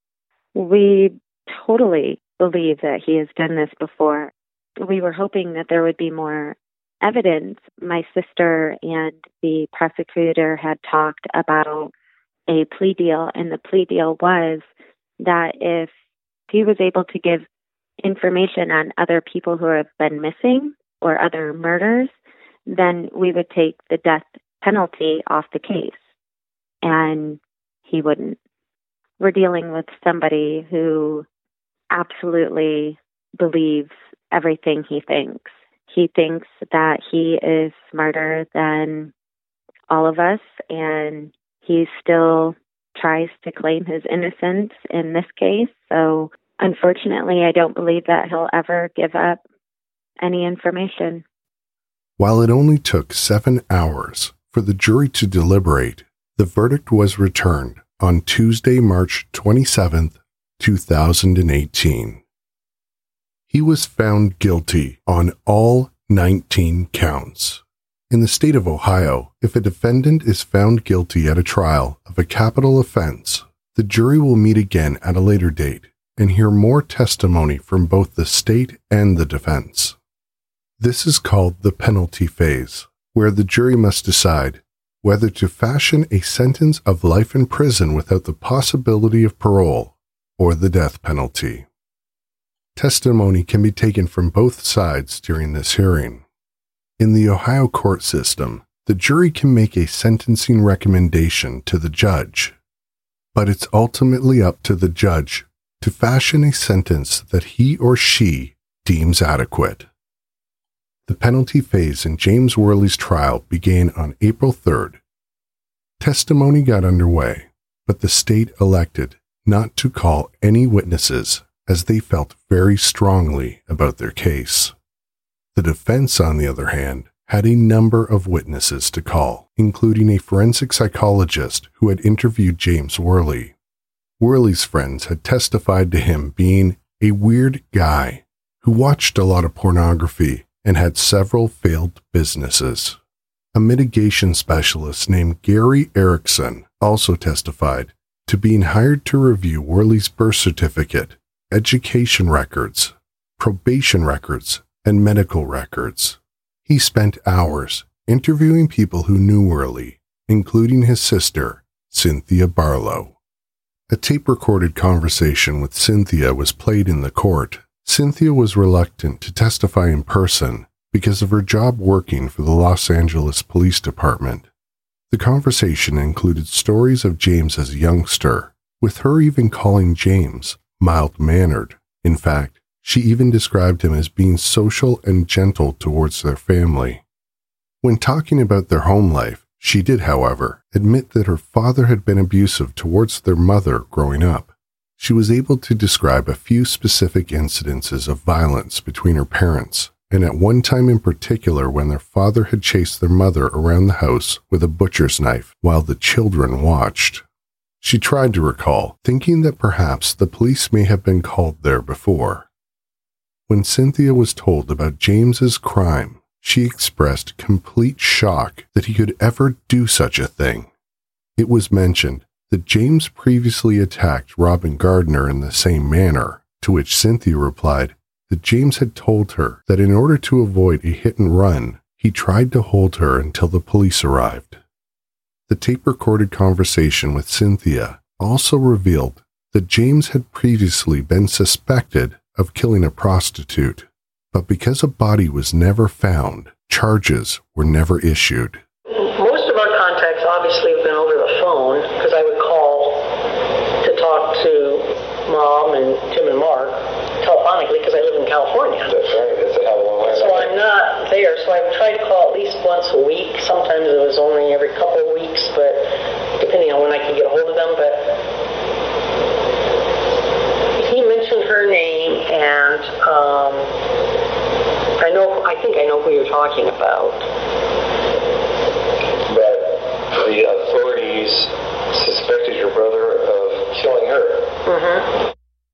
We totally believe that he has done this before. We were hoping that there would be more evidence. My sister and the prosecutor had talked about a plea deal, and the plea deal was that if he was able to give information on other people who have been missing or other murders, then we would take the death penalty off the case. And he wouldn't. We're dealing with somebody who absolutely believes everything he thinks. He thinks that he is smarter than all of us, and he still tries to claim his innocence in this case. So unfortunately, I don't believe that he'll ever give up any information. While it only took seven hours for the jury to deliberate, the verdict was returned on Tuesday, March twenty-seventh, two thousand eighteen. He was found guilty on all nineteen counts. In the state of Ohio, if a defendant is found guilty at a trial of a capital offense, the jury will meet again at a later date and hear more testimony from both the state and the defense. This is called the penalty phase, where the jury must decide whether to fashion a sentence of life in prison without the possibility of parole or the death penalty. Testimony can be taken from both sides during this hearing. In the Ohio court system, the jury can make a sentencing recommendation to the judge, but it's ultimately up to the judge to fashion a sentence that he or she deems adequate. The penalty phase in James Worley's trial began on April third. Testimony got underway, but the state elected not to call any witnesses as they felt very strongly about their case. The defense, on the other hand, had a number of witnesses to call, including a forensic psychologist who had interviewed James Worley. Worley's friends had testified to him being a weird guy who watched a lot of pornography and had several failed businesses. A mitigation specialist named Gary Erickson also testified to being hired to review Worley's birth certificate, education records, probation records, and medical records. He spent hours interviewing people who knew Worley, including his sister, Cynthia Barlow. A tape-recorded conversation with Cynthia was played in the court. Cynthia was reluctant to testify in person because of her job working for the Los Angeles Police Department. The conversation included stories of James as a youngster, with her even calling James mild-mannered. In fact, she even described him as being social and gentle towards their family. When talking about their home life, she did, however, admit that her father had been abusive towards their mother growing up. She was able to describe a few specific incidences of violence between her parents, and at one time in particular when their father had chased their mother around the house with a butcher's knife while the children watched. She tried to recall, thinking that perhaps the police may have been called there before. When Cynthia was told about James's crime, she expressed complete shock that he could ever do such a thing. It was mentioned that James previously attacked Robin Gardner in the same manner, to which Cynthia replied that James had told her that in order to avoid a hit and run, he tried to hold her until the police arrived. The tape-recorded conversation with Cynthia also revealed that James had previously been suspected of killing a prostitute, but because a body was never found, charges were never issued. Most of our contacts obviously have been over the phone, because I would call to talk to Mom and Tim and Mark telephonically, because I live in California. That's right, that's a hell of a long way. So I'm not there, so I would try to call at least once a week. Sometimes it was only every couple of weeks, but depending on when I could get a hold of them. But he mentioned her name, and um, I know, I think I know who you're talking about. But the authorities suspected your brother of killing her. Mm-hmm.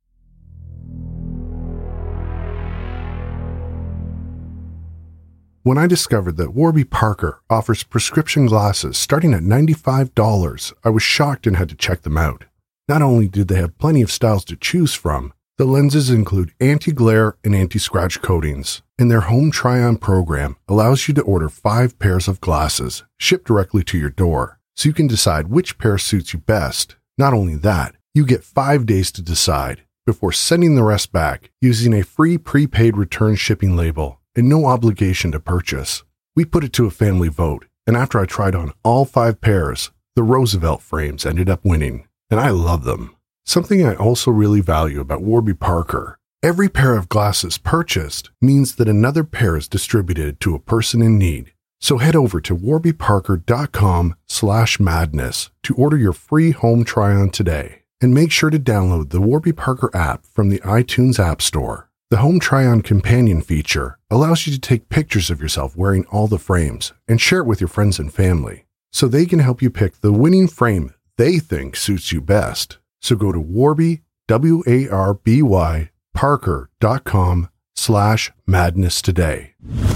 When I discovered that Warby Parker offers prescription glasses starting at ninety-five dollars, I was shocked and had to check them out. Not only did they have plenty of styles to choose from, the lenses include anti-glare and anti-scratch coatings, and their home try-on program allows you to order five pairs of glasses shipped directly to your door, so you can decide which pair suits you best. Not only that, you get five days to decide before sending the rest back using a free prepaid return shipping label and no obligation to purchase. We put it to a family vote, and after I tried on all five pairs, the Roosevelt frames ended up winning, and I love them. Something I also really value about Warby Parker: every pair of glasses purchased means that another pair is distributed to a person in need. So head over to warbyparker.com slash madness to order your free home try-on today, and make sure to download the Warby Parker app from the iTunes App Store. The Home Try-On Companion feature allows you to take pictures of yourself wearing all the frames and share it with your friends and family, so they can help you pick the winning frame they think suits you best. So go to Warby, W A R B Y, Parker.com slash madness today.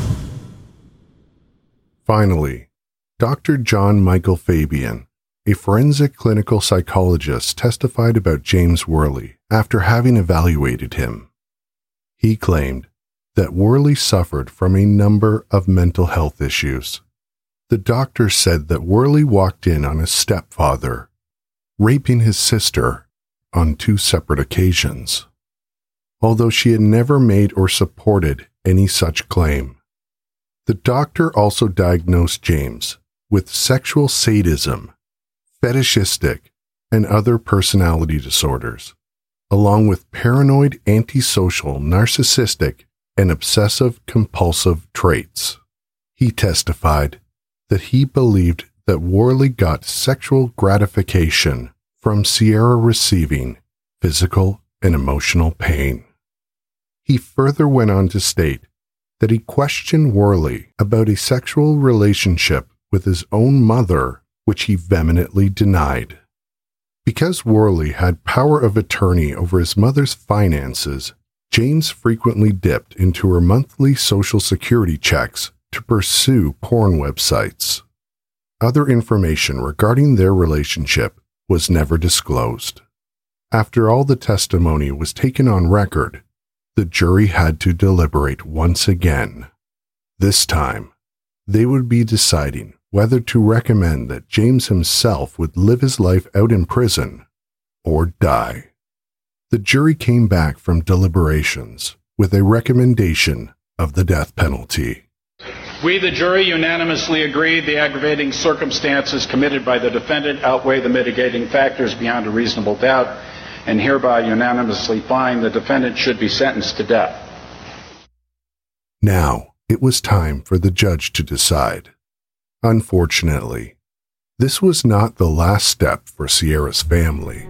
Finally, Doctor John Michael Fabian, a forensic clinical psychologist, testified about James Worley after having evaluated him. He claimed that Worley suffered from a number of mental health issues. The doctor said that Worley walked in on his stepfather, raping his sister on two separate occasions, although she had never made or supported any such claim. The doctor also diagnosed James with sexual sadism, fetishistic, and other personality disorders, along with paranoid, antisocial, narcissistic, and obsessive-compulsive traits. He testified that he believed that Worley got sexual gratification from Sierra receiving physical and emotional pain. He further went on to state that he questioned Worley about a sexual relationship with his own mother, which he vehemently denied. Because Worley had power of attorney over his mother's finances, James frequently dipped into her monthly Social Security checks to pursue porn websites. Other information regarding their relationship was never disclosed. After all the testimony was taken on record, the jury had to deliberate once again. This time, they would be deciding whether to recommend that James himself would live his life out in prison or die. The jury came back from deliberations with a recommendation of the death penalty. We, the jury, unanimously agree the aggravating circumstances committed by the defendant outweigh the mitigating factors beyond a reasonable doubt, and hereby unanimously find the defendant should be sentenced to death. Now, it was time for the judge to decide. Unfortunately, this was not the last step for Sierra's family.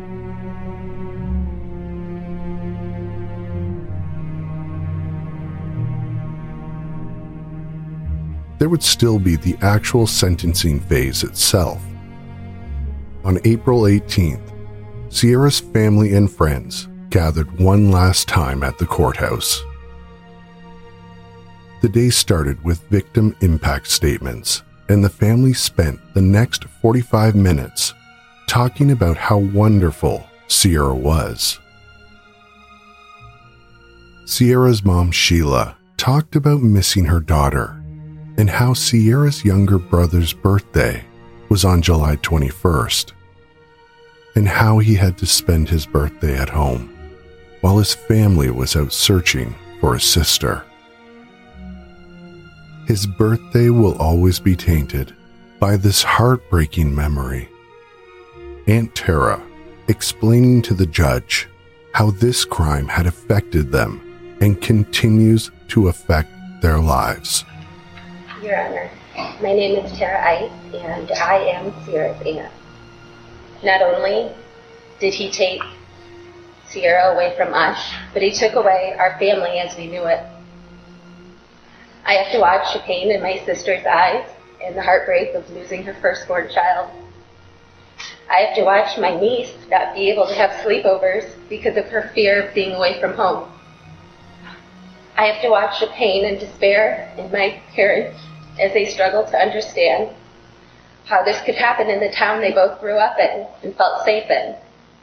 There would still be the actual sentencing phase itself. On April eighteenth, Sierra's family and friends gathered one last time at the courthouse. The day started with victim impact statements, and the family spent the next forty-five minutes talking about how wonderful Sierra was. Sierra's mom, Sheila, talked about missing her daughter and how Sierra's younger brother's birthday was on July twenty-first, and how he had to spend his birthday at home while his family was out searching for his sister. His birthday will always be tainted by this heartbreaking memory. Aunt Tara explaining to the judge how this crime had affected them and continues to affect their lives. Your Honor, my name is Tara Ice, and I am Sierra's aunt. Not only did he take Sierra away from us, but he took away our family as we knew it. I have to watch the pain in my sister's eyes and the heartbreak of losing her firstborn child. I have to watch my niece not be able to have sleepovers because of her fear of being away from home. I have to watch the pain and despair in my parents as they struggle to understand how this could happen in the town they both grew up in and felt safe in.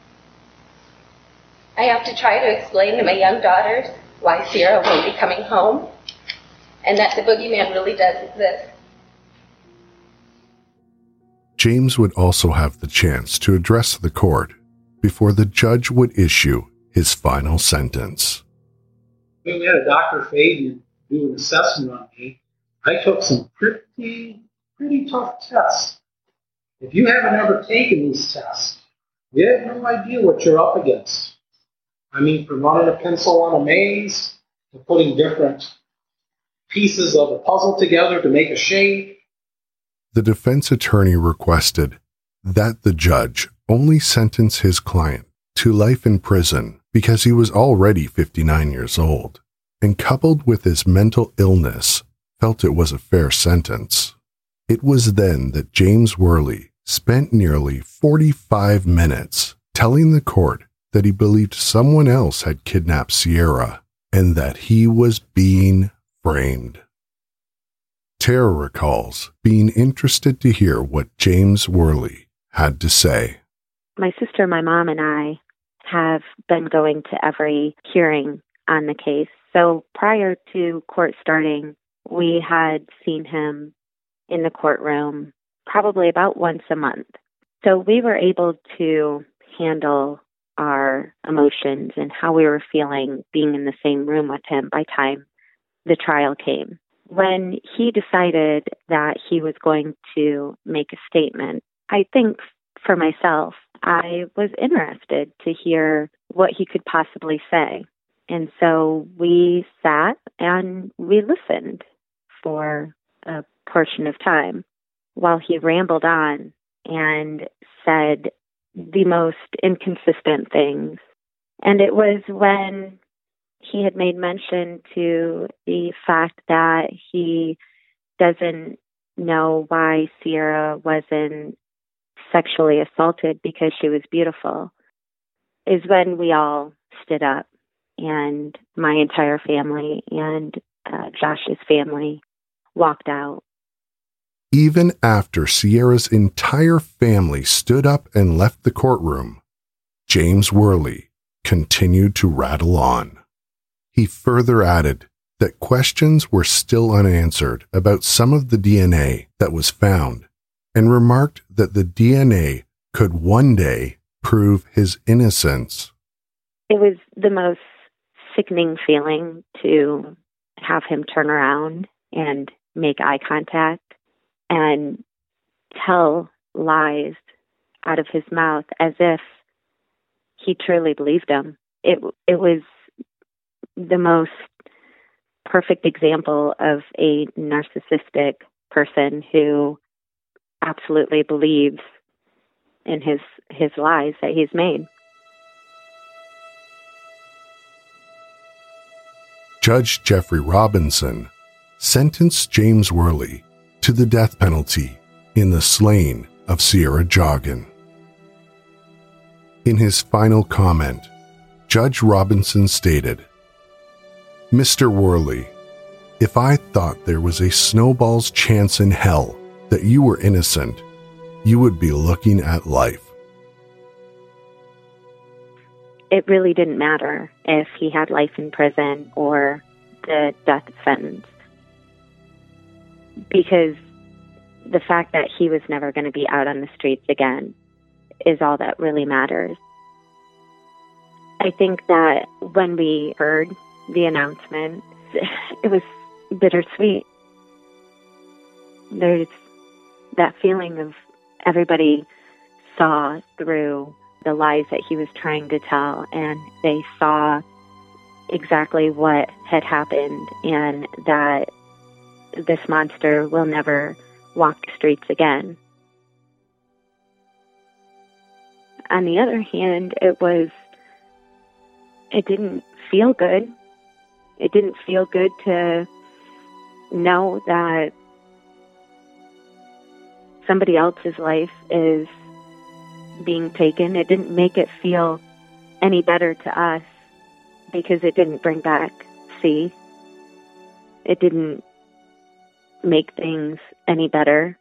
I have to try to explain to my young daughters why Sierra won't be coming home and that the boogeyman really does exist. James would also have the chance to address the court before the judge would issue his final sentence. When we had a Doctor Fabian do an assessment on me, I took some pretty, pretty tough tests. If you haven't ever taken these tests, you have no idea what you're up against. I mean, from running a pencil on a maze to putting different pieces of a puzzle together to make a shape. The defense attorney requested that the judge only sentence his client to life in prison because he was already fifty-nine years old, and coupled with his mental illness, felt it was a fair sentence. It was then that James Worley spent nearly forty-five minutes telling the court that he believed someone else had kidnapped Sierra and that he was being framed. Tara recalls being interested to hear what James Worley had to say. My sister, my mom, and I have been going to every hearing on the case. So prior to court starting, we had seen him in the courtroom probably about once a month. So we were able to handle our emotions and how we were feeling being in the same room with him by time the trial came. When he decided that he was going to make a statement, I think for myself, I was interested to hear what he could possibly say. And so we sat and we listened for a portion of time while he rambled on and said the most inconsistent things. And it was when he had made mention to the fact that he doesn't know why Sierra wasn't sexually assaulted because she was beautiful, is when we all stood up, and my entire family and uh, Josh's family walked out. Even after Sierra's entire family stood up and left the courtroom, James Worley continued to rattle on. He further added that questions were still unanswered about some of the D N A that was found, and remarked that the D N A could one day prove his innocence. It was the most sickening feeling to have him turn around and make eye contact and tell lies out of his mouth as if he truly believed them. It it was the most perfect example of a narcissistic person who absolutely believes in his his lies that he's made. Judge Jeffrey Robinson sentenced James Worley to the death penalty in the slaying of Sierra Joggin. In his final comment, Judge Robinson stated, "Mister Worley, if I thought there was a snowball's chance in hell that you were innocent, you would be looking at life." It really didn't matter if he had life in prison or the death sentence, because the fact that he was never going to be out on the streets again is all that really matters. I think that when we heard the announcement, it was bittersweet. There's that feeling of everybody saw through the lies that he was trying to tell, and they saw exactly what had happened, and that this monster will never walk the streets again. On the other hand, it was, it didn't feel good. It didn't feel good to know that somebody else's life is being taken. It didn't make it feel any better to us because it didn't bring back C. It didn't make things any better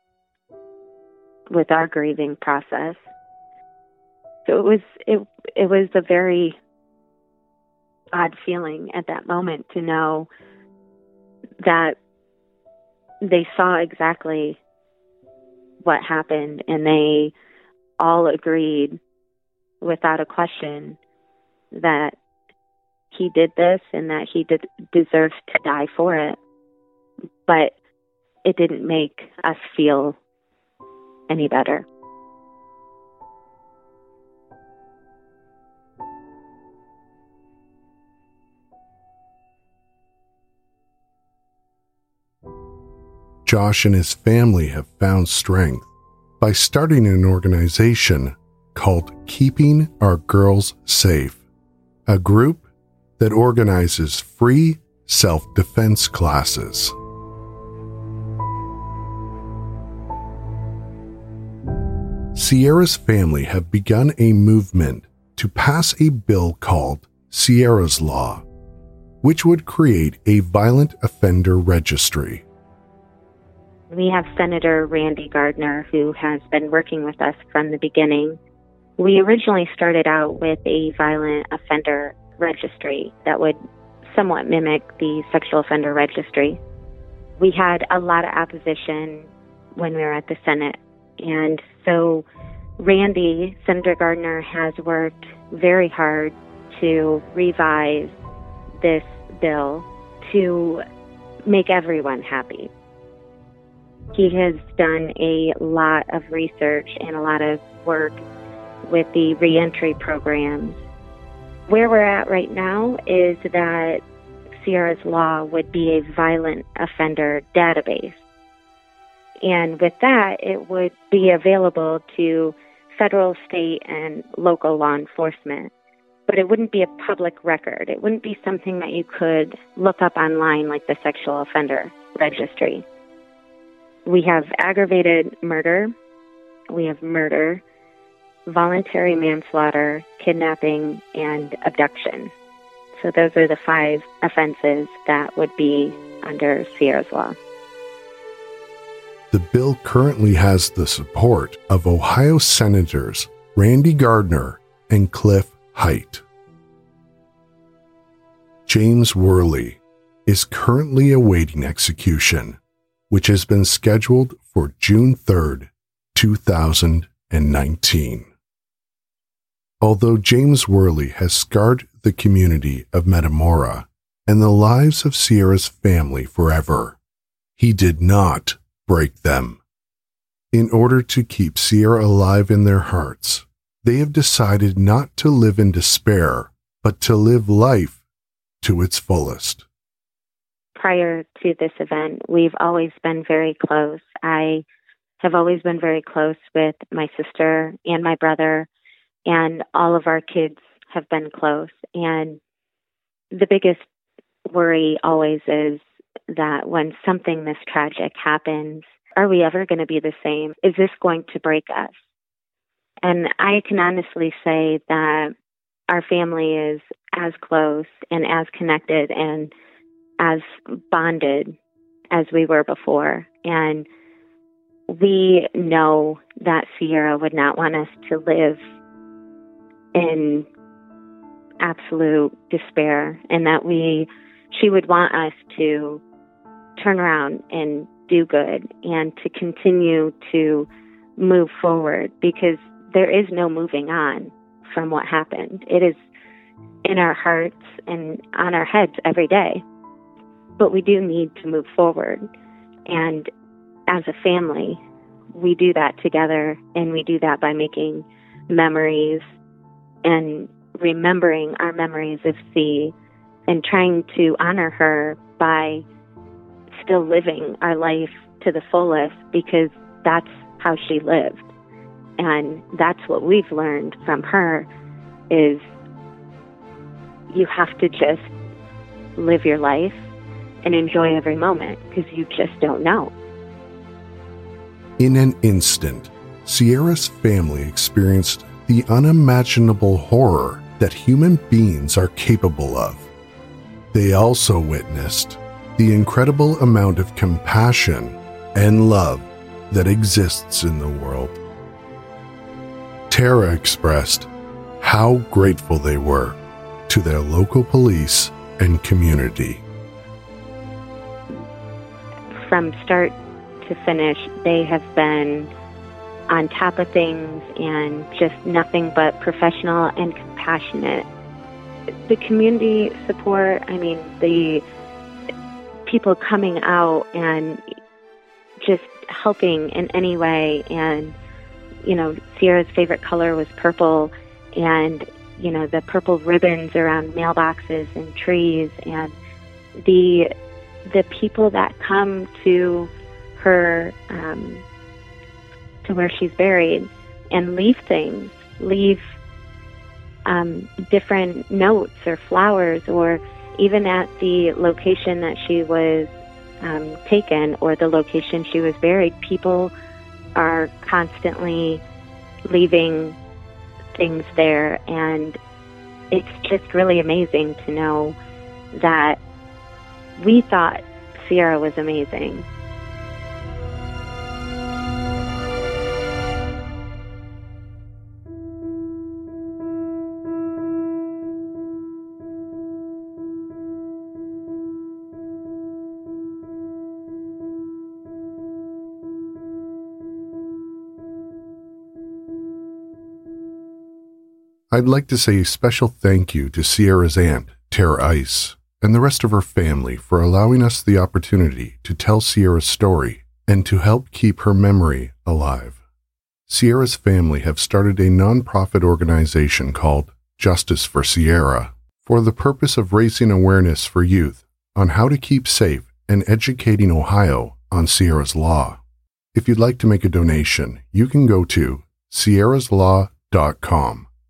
with our grieving process. So it was it it was a very odd feeling at that moment to know that they saw exactly what happened, and they all agreed without a question that he did this and that he did deserves to die for it. But it didn't make us feel any better. Josh and his family have found strength by starting an organization called Keeping Our Girls Safe, a group that organizes free self-defense classes. Sierra's family have begun a movement to pass a bill called Sierra's Law, which would create a violent offender registry. We have Senator Randy Gardner, who has been working with us from the beginning. We originally started out with a violent offender registry that would somewhat mimic the sexual offender registry. We had a lot of opposition when we were at the Senate, and so Randy, Senator Gardner, has worked very hard to revise this bill to make everyone happy. He has done a lot of research and a lot of work with the reentry programs. Where we're at right now is that Sierra's Law would be a violent offender database. And with that, it would be available to federal, state, and local law enforcement. but it wouldn't be a public record. It wouldn't be something that you could look up online like the sexual offender registry. We have aggravated murder, we have murder, voluntary manslaughter, kidnapping, and abduction. So those are the five offenses that would be under Sierra's law. The bill currently has the support of Ohio Senators Randy Gardner and Cliff Height. James Worley is currently awaiting execution, which has been scheduled for June third, two thousand nineteen. Although James Worley has scarred the community of Metamora and the lives of Sierra's family forever, he did not break them. In order to keep Sierra alive in their hearts, they have decided not to live in despair, but to live life to its fullest. Prior to this event, we've always been very close. I have always been very close with my sister and my brother, and all of our kids have been close. And the biggest worry always is that when something this tragic happens, are we ever going to be the same? Is this going to break us? And I can honestly say that our family is as close and as connected and as bonded as we were before. And we know that Sierra would not want us to live in absolute despair, and that we, she would want us to turn around and do good and to continue to move forward, because there is no moving on from what happened. It is in our hearts and on our heads every day. But we do need to move forward. And as a family, we do that together, and we do that by making memories and remembering our memories of C and trying to honor her by still living our life to the fullest, because that's how she lived. And that's what we've learned from her, is you have to just live your life and enjoy every moment, because you just don't know. In an instant, Sierra's family experienced the unimaginable horror that human beings are capable of. They also witnessed the incredible amount of compassion and love that exists in the world. Tara expressed how grateful they were to their local police and community. From start to finish, they have been on top of things and just nothing but professional and compassionate. The community support, I mean, the people coming out and just helping in any way. And, you know, Sierra's favorite color was purple, and, you know, the purple ribbons around mailboxes and trees, and the the people that come to her, um, to where she's buried, and leave things, leave um, different notes or flowers, or even at the location that she was um, taken, or the location she was buried, people are constantly leaving things there. And it's just really amazing to know that we thought Sierra was amazing. I'd like to say a special thank you to Sierra's aunt, Tara Ice, and the rest of her family for allowing us the opportunity to tell Sierra's story and to help keep her memory alive. Sierra's family have started a nonprofit organization called Justice for Sierra for the purpose of raising awareness for youth on how to keep safe and educating Ohio on Sierra's law. If you'd like to make a donation, you can go to sierras law dot com.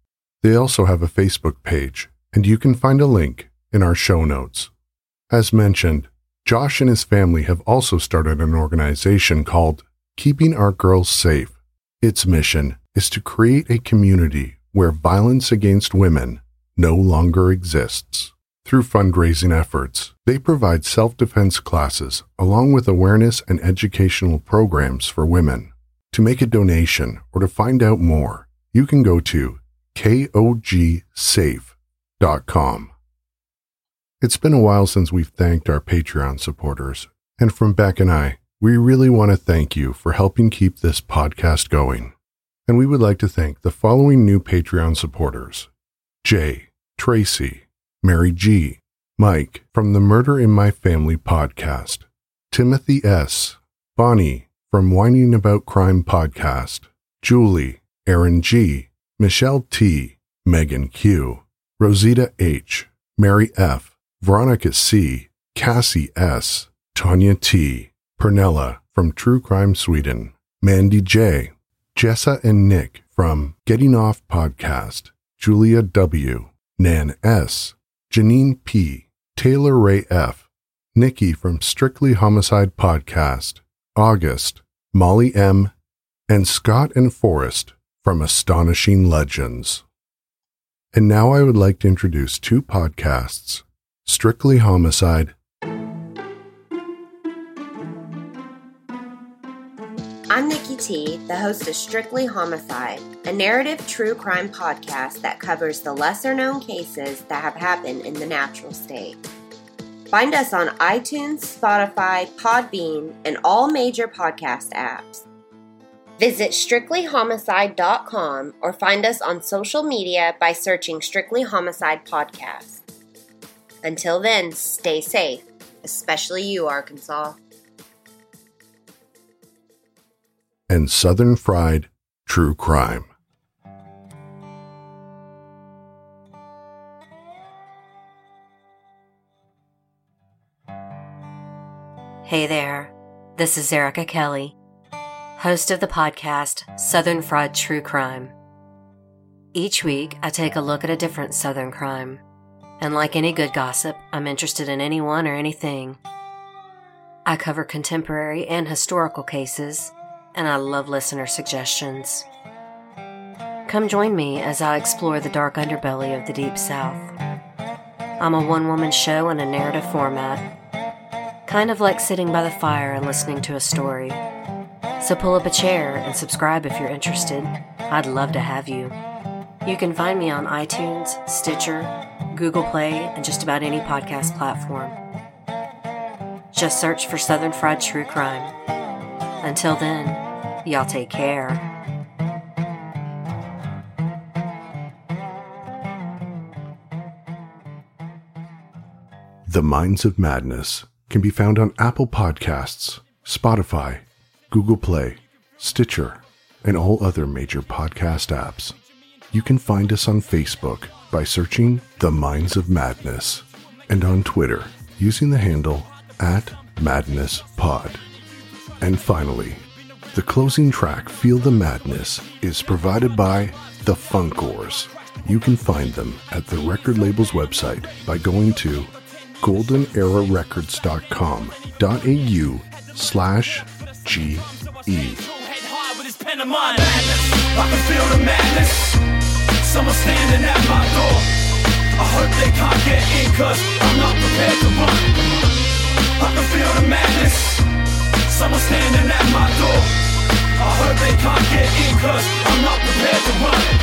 They also have a Facebook page, and you can find a link in our show notes. As mentioned, Josh and his family have also started an organization called Keeping Our Girls Safe. Its mission is to create a community where violence against women no longer exists. Through fundraising efforts, they provide self-defense classes along with awareness and educational programs for women. To make a donation or to find out more, you can go to K O G safe dot com. It's been a while since we've thanked our Patreon supporters, and from Beck and I, we really want to thank you for helping keep this podcast going. And we would like to thank the following new Patreon supporters: Jay, Tracy, Mary G, Mike from the Murder in My Family podcast, Timothy S, Bonnie from Whining About Crime podcast, Julie, Aaron G, Michelle T, Megan Q, Rosita H, Mary F, Veronica C, Cassie S, Tanya T, Pernella from True Crime Sweden, Mandy J, Jessa and Nick from Getting Off podcast, Julia W, Nan S, Janine P, Taylor Ray F, Nikki from Strictly Homicide podcast, August, Molly M, and Scott and Forrest from Astonishing Legends. And now I would like to introduce two podcasts, Strictly Homicide. I'm Nikki T, the host of Strictly Homicide, a narrative true crime podcast that covers the lesser-known cases that have happened in the natural state. Find us on iTunes, Spotify, Podbean, and all major podcast apps. Visit strictly homicide dot com or find us on social media by searching Strictly Homicide Podcast. Until then, stay safe, especially you, Arkansas. And Southern Fried True Crime. Hey there, this is Erica Kelly, host of the podcast Southern Fried True Crime. Each week, I take a look at a different Southern crime, and like any good gossip, I'm interested in anyone or anything. I cover contemporary and historical cases, and I love listener suggestions. Come join me as I explore the dark underbelly of the Deep South. I'm a one-woman show in a narrative format, kind of like sitting by the fire and listening to a story. So pull up a chair and subscribe if you're interested. I'd love to have you. You can find me on iTunes, Stitcher, Google Play, and just about any podcast platform. Just search for Southern Fried True Crime. Until then, y'all take care. The Minds of Madness can be found on Apple Podcasts, Spotify, Google Play, Stitcher, and all other major podcast apps. You can find us on Facebook by searching The Minds of Madness, and on Twitter using the handle at MadnessPod. And finally, the closing track, Feel the Madness, is provided by The Funkors. You can find them at the record label's website by going to golden era records dot com dot a u slash G E. I can feel the madness. Someone standing at my door. I hope they can't get in cause I'm not prepared to run. I can feel the madness. Someone standing at my door. I hope they can't get in cause I'm not prepared to run.